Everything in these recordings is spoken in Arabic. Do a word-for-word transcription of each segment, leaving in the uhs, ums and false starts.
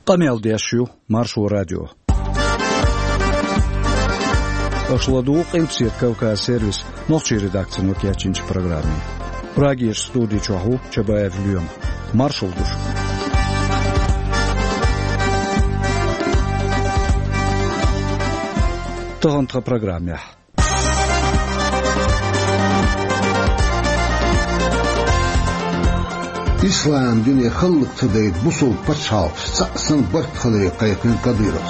قميل ديشيو مارشو راديو أشلدوق إمسير كوكا سيرفيس نوتشي редакция نوكياتشينش программе. Прагиш студии чаху чабаев люм. Маршал душ. Тохонтха программе. İslam dünya xalq tadayid busul paçal sa'san bart xalay qayqin Kadyrov.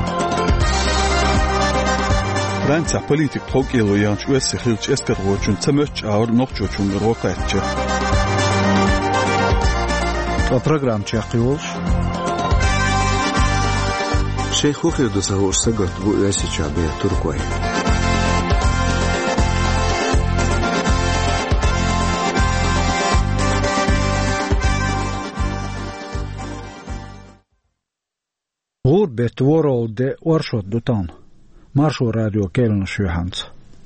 Fransa politik togelo yanç üyesi xilç eskerroçun temöç ağır noqçoçun roqaytçı. O program çaqiyolş. Şeyh Xuxyudu sahursa gart bu üyesi çabiye Turkoy. Gurbet world orshot dutan. Marsho radio keln shuhans.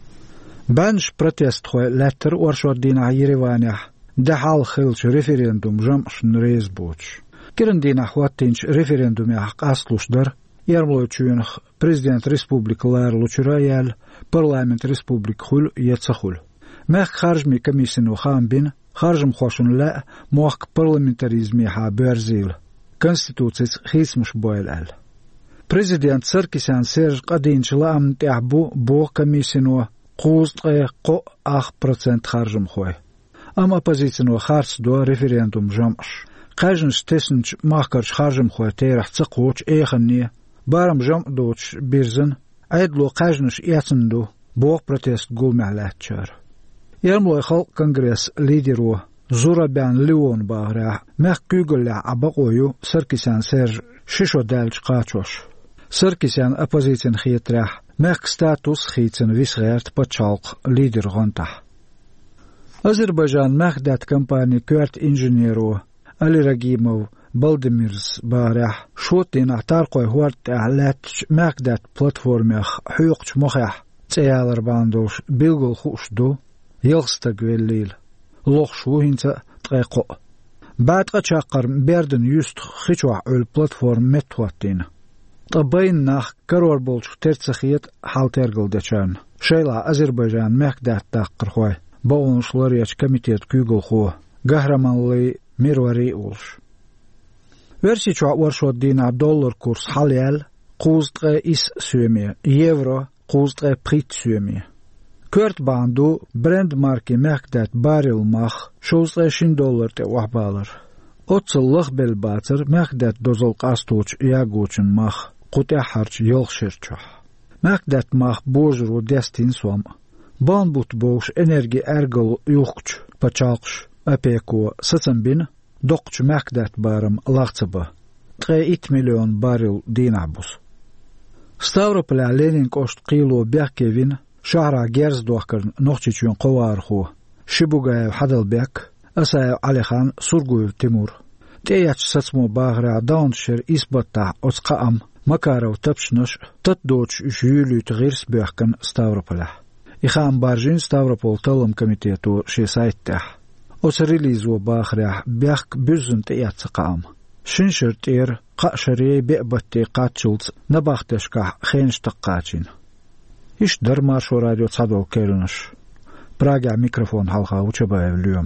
Bansh protest khoy letter orshot dina Yerevanya. Dahal khilch referendum jamsh nrezbuch. Kirin dina khwatinch referendum yaq aslushdar. Yermlochun prezident respublikalar luchurayal parlament respublik khul yetsakhul. Mekh kharjmi komissiyanu khambin kharjm khoshun la moq parlamentarizmi ha berzil. Конституцияс хисмш бойлал. Президент Саркисян Серж Qadinchla am ta'bu bo комиссину quzqe qo ах процент харжым хой. Am оппозицину харс до референдум jamsh. Qajn stesnch maqkarch харжым хой terach tsaqoch ekhni барам jam doch birzin aydlo qajnsh yatsindu bo protest gulmalatchar. Yermoy xalq kongress lideri Zuraban Leon Bahra, Mek Kugulla Abagoyu, Sarkisyan Serge, Shisho Delch Qachosh. Sarkisyan opposition Khietrah, Mek status Khietsen Visgert Pachalq, leader Gontah. Azerbaijan Mekdat Company Kurt Engineero, Ali Ragimov, Baldemirs Bahra, Shotin Atarqoy Huart Alatch Mekdat Platformach, Huyuqch Mokhah, Tsayalar Bandosh, Bilgul Khushdu, Yilstagwellil. لوخ شو هنتا تقيقو بعد قشاقر بيردن يست خشوع البلاتفورم متواتين طبين ناخ كرور بولش ترتسخيت حال ترقل دچان شيلا أذربيجان مكدات تاقر خوي باونش لارياش كميتيت كيغل خو قهرمان لي ميرواري أولش ورسي چوع ورشو دينا دولار كورس حاليال قوزد إس سومي يورو قوزد بريت سومي Kurt bandu brand marki mekdat baril mach шестьдесят доллар te wahbalar. Otsallık belbatır mekdat dozol qastuç yaguçun mach qutya harç yolşirçah. Mekdat mach bojru destin som. Banbut boş enerji ergal yuqç pacalqş apeko satsambin doqç mekdat barım laqtsaba. три milyon baril dinabus. Stavropol Lenin kost qilo bekevin شهر جرز دوكر نوختيون قوارخو شبوغا حدلبك أسا علي خان سرغو تيمور تياتش ساتمو باغرا داونشر إسباتا أسقام مكارو تبشنش تدوش جيولو تغيرس بيحكن ستاوروبولا إخام بارجين ستاوروبول تلم كوميتيتو شي سايتح أسريليزو باغرا بيحك بيزن تيات سقام شنشر تير قاشري بيقبتي قاتشلت نباختشكا خينش تقاتشين إيش در مارشو راديو تصادو كيرنش براجع ميكروفون حلقة وشباب اليوم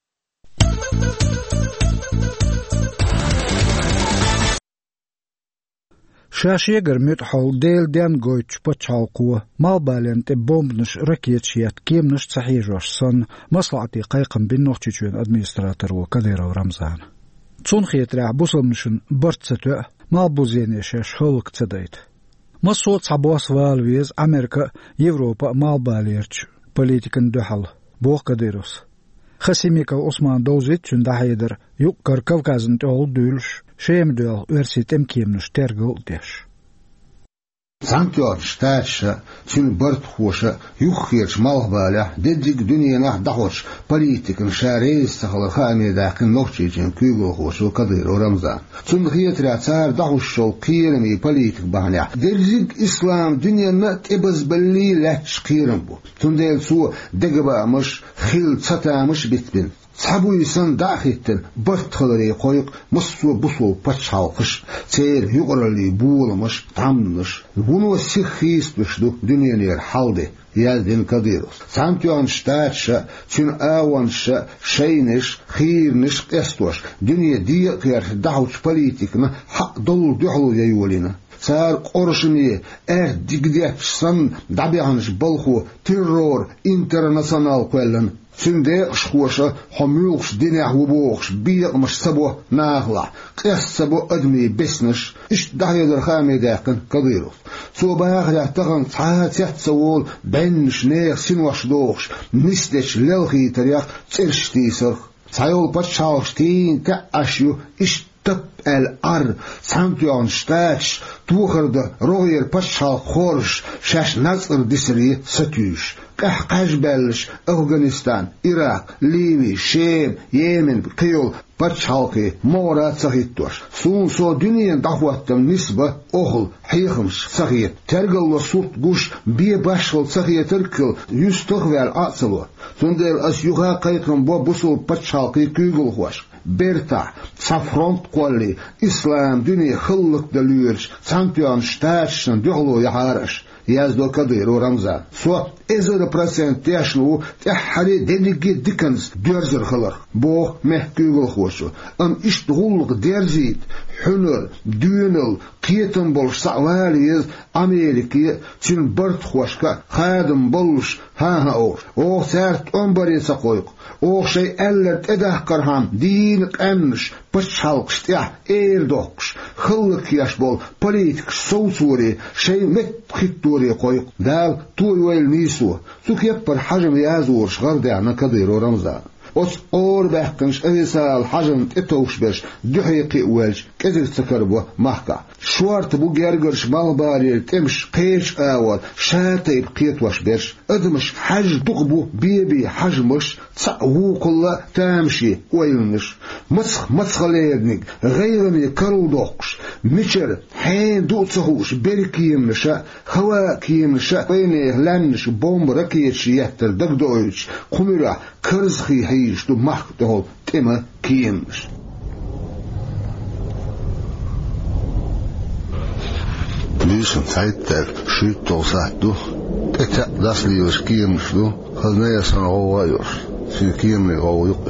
شاشي قرميت حول ديل ديان قويتش بتشالقوه مال بالين تبومبنش ركيتشيات كيمنش صحيجوش صن مصلعتي قيقم بالنوختيشون ادميستراتور وكاديرا ورمزان تصون خيتراع بوصلمشن برتستو مال بوزينيشش خلق تدايت مسعود صباس والويز أمريكا يوروبا مالباليرش بوليتيكن دحل بوق كديروس خسيميكا عثمان دوزيت شن دحيدر يقر كوكازن تول دولش شيم دول ورسيت امكيمنش ترغل ديش Sanktyor staatsa tün bart xoşa yuxirç malbala dedik dünyana dahoş politikin şareis saxla xamedaqin noqçicin kügo xoşu kadir Ramzan tün xiyatra tsar dahoş şol qirmi politik bahna dedik İslam dünyana tebaz balli laç qirim bu tün del su degbamış xil çatamış bitbin صحبويسن داخيتن برتخلري قويق مصو بصو بتشالقش تير يقرلي بولمش تعمنش بونو سيخيس بشدو دنيا نير حالدي يالدين كديروس سامتيون شتاتشا تين آوانشا شينش خيرنش قستوش دنيا دي غير دعوش بوليتيكنا حق دول دحلو يولينا صار قرشني اه ديجديتشسن دابيانش بلخو تيرور انترناسيونال قلن سندق شخوشة حميوش دينه وبوخش بيق مش سبو ناغلع قيس سبو أدمي بسنش إش دعي درخامي داقن كديروس سو باغ يحتغن تعات يحتسوول بنش نيخ سنوش دوخش نستش للخي تريق ترش تيسرخ سايول باتشاوش تين كأشيو إش تب الأر سامتيون شتاش توخرد روير باتشال خورش شاش نصر ديسري ستيوش قح قاش بلش أفغانستان إراق ليبي شام يمن قيول باتشالكي مورات صغيرتوش سون سو دنيا دعواتم نسبة أهل حيخمش صغير ترقل وصوت قوش بي باشغل صغير تركل يستغوال أعصلو سندل أس يغا قيقن بو بصل باتشالكي كيغل خوش بيرتا سافرونت قولي إسلام دنيا خلق دلورش سامبيون شتاشن دهلو يحارش يازدو كدير ورمزان سو إزر برسنت تيشلو تحري دينيجي ديكنز ديرزر خلر بو محكيغل خوشو أم إشتغلق ديرزيت حنر دينل قيتن بولش سعواليز أمريكي تين برد خوشكا خادم بولش ها ها أوش أو سارت أمبري سقويق أو شيء ألت إده كرهام دينك أمش بشالقش تيح إير دوكش خلق يشبول بوليتك سوسوري شيء مت خطوري قويق دال توي ويل ميسو سوك يبر حجم يازور شغر دعنا كدير ورمزان أس أور بحقنش أيسال حجم تتوش بش دحيقي والج كذر تكربو محكا شوارت بو جرجرش بالباري تمش قيش آوال شاتي بقيت وش بش أدمش حج دقبو بيبي حجمش تسعوو كلا تامشي ويلنش مسخ مسخ ليدنك غيرني كرو دوقش مشر حين دو تسهوش بركيم نشا خواكيم نشا وينه لانش بوم ركيتش يهتر دق دويش قمرا كرزخي هيش دو محك دهول تما كيمش ليش نتعيد شيء توصعدو تتقدس ليوش كيمش دو خلنا يسان غوايوش في كيمي غوايوك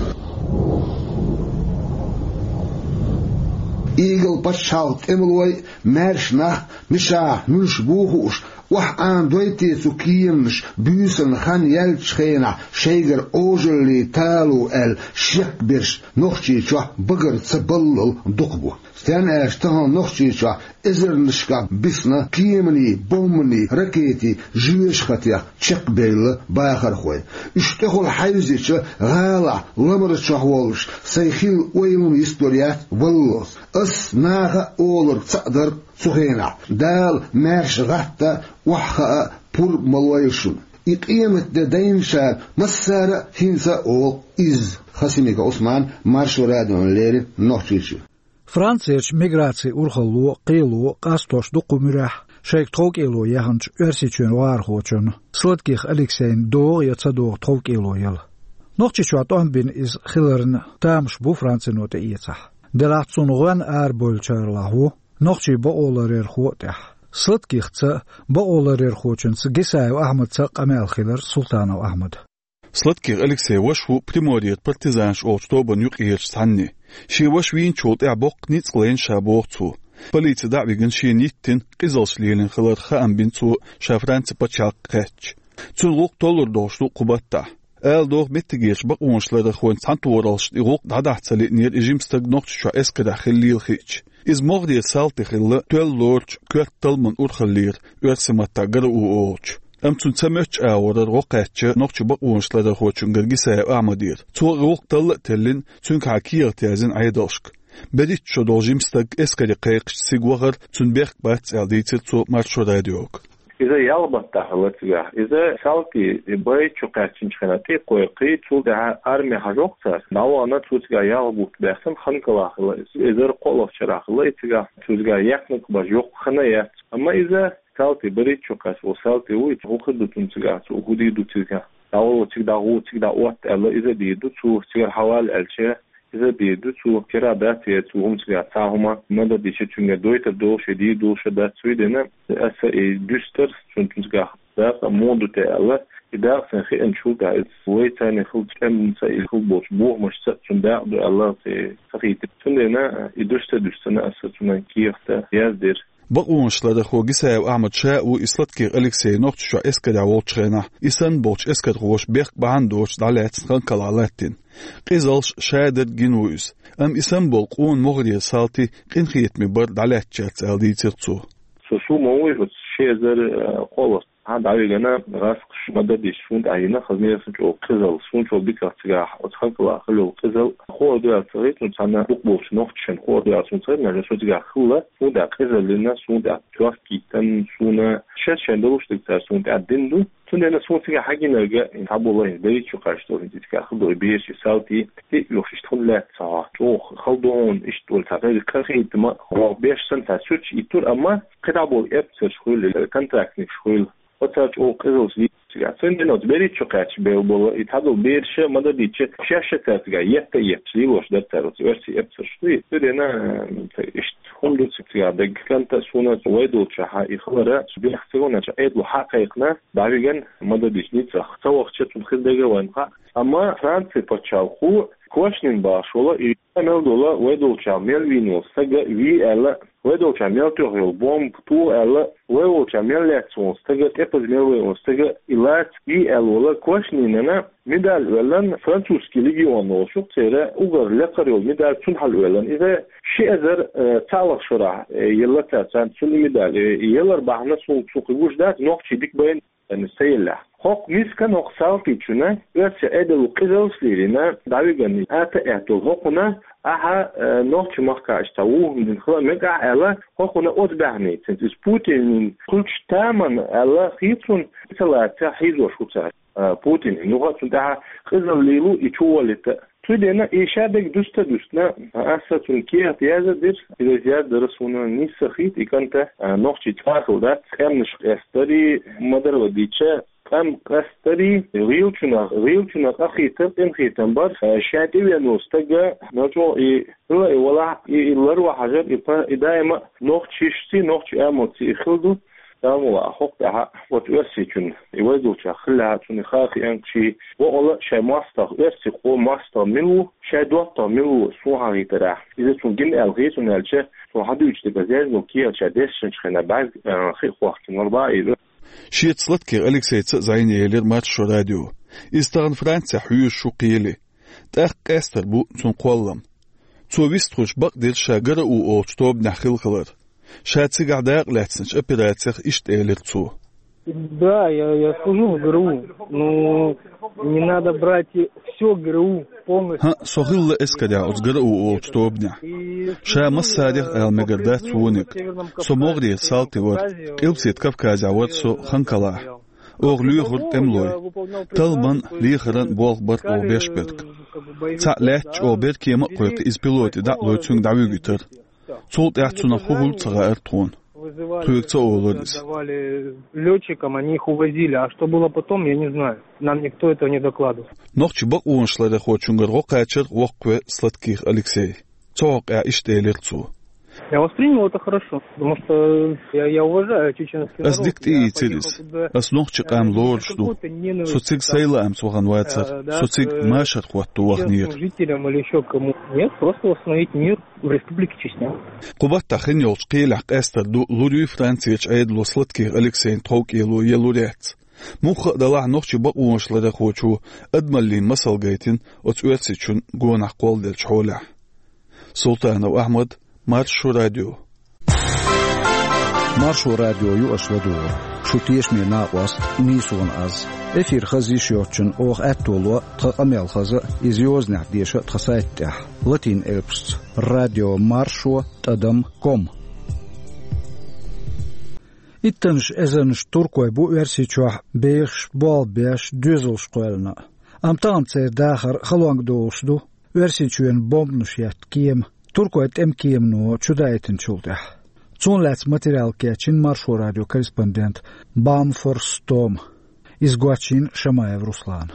إيجل بشاوت إملوي مارشنا مشا نلش بوهوش وح آن دويتي سكيمش بيسن خان يلتش خينا شيغر أوجلي تالو ال شيك برش نوخشي شوح بغر تسبلل دقبو ستان اشتهان نوخشي شوح إزر نشكا بسنا كيمني بومني ركيتي جيش خطيا شيك بيل باخر خوي اشتغل حيزيش غالا لمر شوحولش سيخيل ويلون يستوريات واللوس اس ناغا أولر تقدر سخينا دال مارش غاتا وحخا بور ملويشون إقيمت دين شاد مسارة هنسا أول إز خسيميك عثمان مارشو راديون ليري نوحشيشي فرانسيش ميغراتسي أورخلو قيلو قاستوش دقو مرح شيك توك إلو يهنش أرسيشون وارخوشون سلطكيخ أليكسين دوغ يتصدوغ توك إلو يل نوحشيشوات أنبين إز خلرن تامش بو فرانسي نوتا إيتح دلاتسون غوان آر بولشار لاهو نوحشي بأولر إرخوتح سلطكيخ تسا بأولر إرخوشن سجسايو أحمد تسا قمال خلر سلطانو أحمد سلطكيخ أليكسي وشو بريموريت بارتيزانش أوشتوبن يقيرش سعني شي وشوين شوط إعبوق نيتقلين شابوغتو بليت دعويقن شي نيتين قزلش ليلين خلر خام بنتو شافرانس بچاق قهج تلغوق طولر دوشتو قبطة آل دوغ متگيش بقونشلر خوين سانتورالش إغوق دادحت سلي نير إجيمستق نوقت شو إسك داخل ليل خيج إز مغدي سالتي خلال تول لورج كوات تلمن أورخلير أرسمتا قرأو أوج أم تنسمتش آورر غوقاتش نوقت بقونشلر خوين قرقسايا أعمدير تو غوق طلق تلين تنك عكير تيازين عيدوشك بديت شو دوجيمستق إسك دقيقش سيغوغر تنبيخ بات أعديتي تو مارشو راديوك إذا يلبط تحولتها إذا سالتي باي شقاتين شخناتي قويقي تولدها أرمي حجوقتها نوانا تولدها يلبط بحسن خنقلا إذا قولف شراخلا إتغا تولدها يحنق بجوق خنايات أما إذا سالتي بريد شقات وسالتي ويت وخدو تنتغا وخدي دو تلغا داو تيك داو تيك داوت الله إذا ديدو تو تير حوال ألشة إذا ديدو تو كرا دات يتوهم تير تاهما ماذا ديشة تونجا دويت دوش دي دوش دات سويدنا أسا دوستر تونجا دات مودو تاله إذا سنخي أنشوف ده ويتاني خلط كم سائل خلط بوش بوه مش سأتون ده دو الله تخيط تندنا إدوشت دوستنا أساتونا كيفتا يازدر بقونشلada xogisay Ahmad Shah u islatki Alexey Nochtshwa eskada wolchena isan boch eskat rosh berg behandoch dalet khankalatin qizalsh shader ginuis am isan bol qon mogdi salti qinkhiyet mi bar dalet chat aldi tirtsu so shu moy shezer qolos هذا عيجنا راسك مدد يشوند عينا خزني سنجو قزل سنجو بيكا تجاه وتخلق واخلو قزل خو دو اثريت نتانا بوكبوش نوختشن خو دو اسونتر نجا سو تجاه خلا سوندا قزل لنا سوندا توافكي تن سونا ششن دوش تكتر سوندا دندو تندنا سوندا حاجه نرجع تابو الله بيت شو قاشتو انت تجاه خلو بيش ساوتي تي يوفش تخلات صح تو خلدون اشتول تاغير كخيت ما هو بيش سنتا سوتش يتور اما قدابو ابتر شغل كونتراكت شغل وتاج او قزوس دي سندنا تبري تشقاتش بيبو يتادو بيرش مدديتش شاشه تاعتها يتا يتلي واش دتر ورسي ابتر شوي بدنا اشت خندو تسيا دغ كانت سونا ويدو تشها يخبر بيحسبونا ايدو حقيقنا بعدين مدديش نيت توخت تخدغه وانقا اما فرانسي بتشاو كوشنين باشولا إيميل دولا ويدوشا ميلفينو سجى في إلا ويدوشا ميلتوهيل بوم تو إلا ويدوشا ميلاتسون سجى تبز ميلوين سجى إلات في إلا ولا كوشنين أنا مدال ولن فرنسوسكي ليجيون وشو ترى أوغر لقريو مدال تنحل ولن إذا شيء أزر تعلق شرع يلا تاتان سوني مدال يلا ربعنا سون سوق وش ده نوقتي ديك بين السيلة حق ميسكن وقصالتي تشنا يرسى أدل قزلس لينا دعويقني آتا اعتو حقنا أها نوقتي مخكا اشتاوه من خلال مقع ألا حقنا أتبعني سنتس بوتين كلش تامن ألا خيطون ثلاثة حيزو شوتا بوتين نغط دعا قزل ليلو يتوالت تودينا إيشادك دوستا دوستنا أسا تنكيه تيازا دير إذا زياد درسونا نيسا خيط إكانتا نوقتي تفاخل دات خامنش قستري مدر وديتشا كم قستري ريوتنا ريوتنا أخيطر إنخيطن بار شاتي وينوستاقا نجو إي ولا إلروا حاجات إدايما نوقتي شتي نوقتي أموتي إخلدو دامو أخوك دها وتوسي كن يوزو تخلها تنخاخي أنكشي وأولا شي ماستر يسي قو ماستر ملو شي دوطا ملو سوها غيترا إذا تنجن ألغيتو نالشي وحدو يجتبا زيزنو كيا شاديشن شخينا بعد خي خواختي نربا إذا شي تصلتكي أليكسي تزايني يلير ماتشو راديو إستغن فرانسا حيوش شو قيلي تأخ قاستر بو تنقوالم توبيستخوش بقدر شاقر أو أوتوب نحخيل خلر شاتسي قاعداق لاتسنش операциях ишт элерцу. Да, я, я служу в ГРУ, но не надо брать все ГРУ полностью. ها صغير اسكدا از ГРУ او تشتوبنا. شا مسادق المقدات سونك. سموغدي سالتي ور. قلبسيت كافكازا ورسو خنكلا. اوغلو غرد املوي. طلبان ليخرن بولغ برق او بيشبرك. تا لاتش او بيرك يما قويق از بيلوتي دا لوتسون داويغيتر. Цолт яхтуна хугул цага эртун. Туекца олодис. Летчикам они их увозили, а что было потом, я не знаю. Нам никто этого не докладывал. Нохчи бак уоншлада хочунгар гокачер вокве сладких Алексей. Цог я иштелерцу. Я воспринял это хорошо, потому что я, я уважаю чеченский народ. Аздикти и целис. Ас нохчи кам лорчду. Социг сайла ам сваган вайцар. Социг машат хуатту вахнир. Жителям или еще кому. Нет, просто восстановить мир в республике Чечня. Кубат тахин йолч қилақ эстер ду лурю франциич айдло сладких Алексейн таук елу елурец. Муха далах нохчи бак уоншлада хочу адмалли масал гайтин от уэтсичун гуанах қолдел чхола. Султанов Ахмад Маршу радио. Маршу радио ю ашладур. Шутиеш ми нақваст нисуан аз. Эфир хази шотчун ох аттолу тақамел хаза изиознах деша тхасайттах. Латин элпст. Радио Маршу тадам ком. Иттанш эзанш туркой бу версичуах бейш бол беш дюзелш qoelna. Амтан цер дахар халуанг доошду. Версичуен бомбнуш ят кием. Туркоет эмкием но чудайтен чулдах. Цун лац материал кечин Маршу радио корреспондент Бамфор Стом. Изгуачин Шамаев Руслан.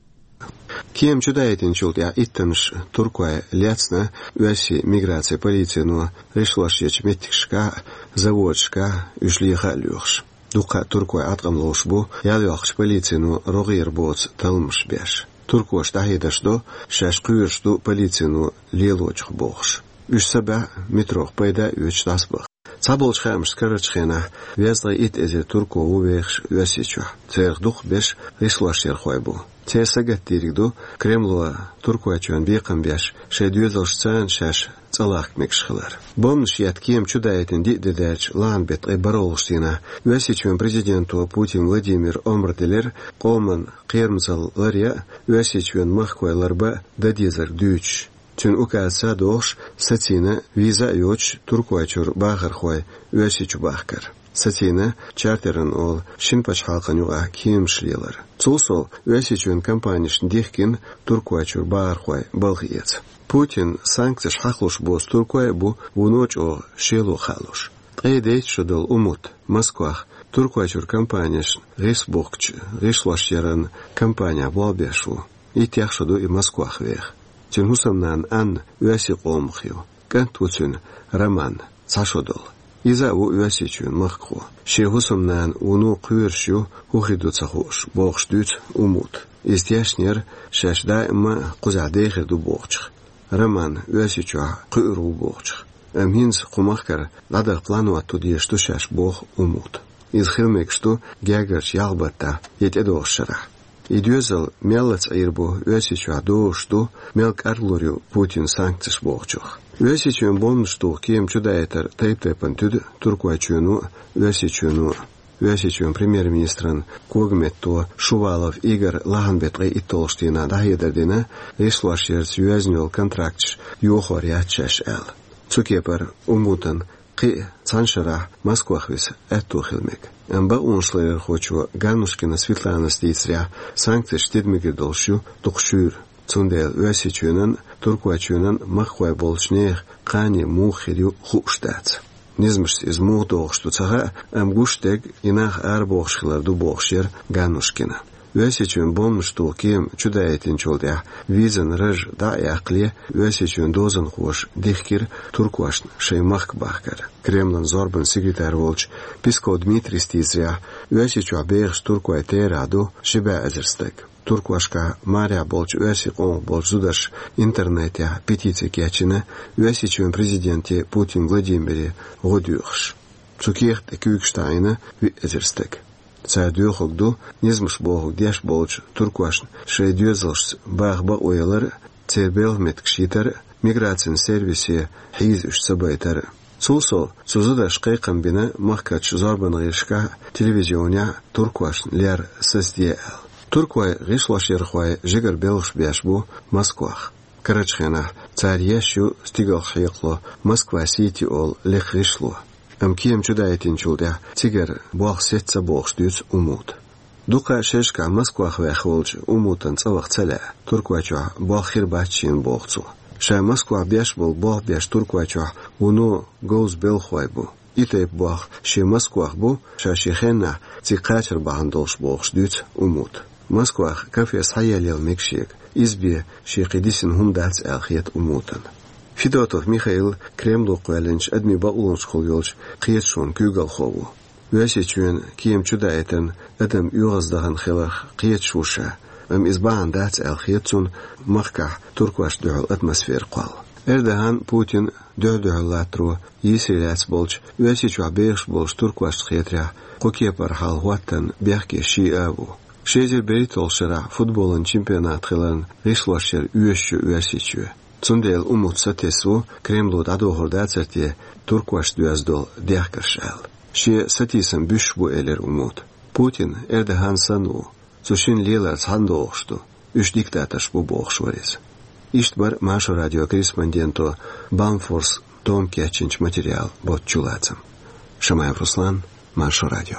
Кем чудаетин чултя иттанш туркуя ляцна уяси миграция полиция но решилашеч метикшка заводшка ушлиха люхш. Дука туркуя атгамлош бу ялыахш полиция но рогир боц талмш беш. Туркуаш тахидашдо шашкуешду полиция но лелочх бохш. Үш саба метрох пайда үч насбах. Цаболч хамш карачхена вязла ит эзе турку увехш уясичу. Церх дух беш решилашер хойбу. Тесагат диригду Кремлуа туркуачуан бейқам беш шедюзалшцан шаш цалах мекшхалар. Бомнш яткем чудаетин дидедач ланбет айбаролштина уясичуан президенту Путин Владимир Омрделер қолман қермзал лария уясичуан махкуайларба дадизар дүйч. Тюн укааса дош сатина виза йоч туркуачур бахархой уясичу бахкар. Сатина чартерен ол шинпач халқанюға кем шлелар. Цулсол уясичуен компанияшн дехкин туркуачур баархуай балғиец. Путин санкцияш хақлуш бос туркуай бу уноч о шелу халуш. Тғейдейт шудол умут Москвах туркуачур компанияшн ресбокч решлашерен компания балбешу. И тех шуду и Москвах вех. Тюн хусамнан ан уяси қомхью. Кантуцюн роман цашудол. Иза у уясичуен махку. Шехусумнан уну кувершу ухиду цахуш. Бохш дюц умут. Истяшнер шашда ма кузадейхе ду бохчих. Роман уясичуа куиру бохчих. Амхинс кумахкар ладах плану оттудье, что шаш бох умут. Из хилмек, что гягарч ялбата етедох шара. Идюзал мелац айрбу уясичуа до, что мелк арлорил Путин санкциш бохчух. Уясичуен боншту кем чудаетер тайптайпан тюд туркуачуену уясичуену уясичуен премьер-министран Когметто Шувалов Игорь Лаганбетгай и Толштина дахидердина решлашерц уязнюл контрактш юхор ячаш эл. Цукепер умутан қи цаншара Москвахвис эттухилмек. Амба уншлайер хочу Ганушкина Светлана стейцря санкции штедмеге долшу тухшур. Цундел уясичуенен туркуачуенен махвай болчнех қани мухирю хуштац. Низмш из мухдох что цага амгуштег инах арбохшхиларду бохшер Ганушкина. Уясичуен бомшту кем чудаетин чолдя визен рыж да яқле уясичуен дозен хош дихкир туркуашн шеймах бахкар. Кремлен зорбан секретарь волч Песко Дмитрий стизря уясичу бехш туркуайтераду шиба азерстек. Туркуашка Мария болч уяси он болч зудаш интернете петиции кячина уясичуен президенте Путин Владимире Годюхш. Цукех текюкштайна азерстек. Цадюхогду низмш богу деш болч туркуашн шейдюзалш бахба уялар цербел меткшитар миграцион сервисе хизуш сабайтар. Цулсол цузудаш қайқамбина махкач зорбан ғиршка телевизионя туркуашн лер сздл. Туркуай ғишлашерхуай жигар белш бяшбу Москвах. Карачхена царьяшу стигал хикло Москва-Сити ол лех ғишло. Амкием чудаетин чулдя тигер бог сетца бог штюц умут. Дука шешка Москвах вяхволч умутан цавах целя. Туркуачу бог хирбачин богцу. Ша Москва бяш бол бог бяш туркуачу уну гоуз белхуайбу. Итеп бог ше Москвах бу ша шехена цикачер бахандолш бог штюц умут. Москвах кафе схаялил мекшек избе шехидисин хумдац алхиет умутан. Федотов Михаил Кремлу қуәлінч әдмі баулынш қолгелч қиетшон күйгал қову. Уясичуен кием чудаетен әдім үйғаздаған қилақ қиетшуша, әм избаған дац әл қиетсун маққа туркуаш дұғыл атмосфер қал. Эрдоган Путин дұғ-дұғыл латру есіләц болч, уясичуа бейш болч туркуаш қиетря қокепар халғуаттан бяхке ши әву. Шезер беритол шыра футболын чемпионат қилан решлашер үйешші уясичуе. Цундел умут сатесу Кремлу дадохор дацерте туркуаш дюаздол дяхкаршал. Ше сатисам бюшбу элер умут. Путин Эрдоган сану. Цушин лелар цхандоохшту. Үш диктаташ бу бохшварез. Иштбар Маша радио корреспонденту Бамфорс Том Кячинч материал бот чулацам. Шамаев Руслан, Маша радио.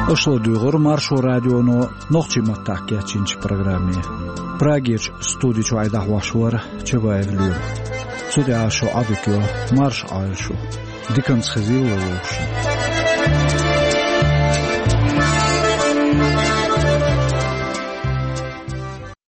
Ошло дюгор маршо радионо нохчи маттак ячинч программе. Прагич студич вайдах вашвар чебаевлю. Судя шо авикё марш айшу. Диканс хазил лоши.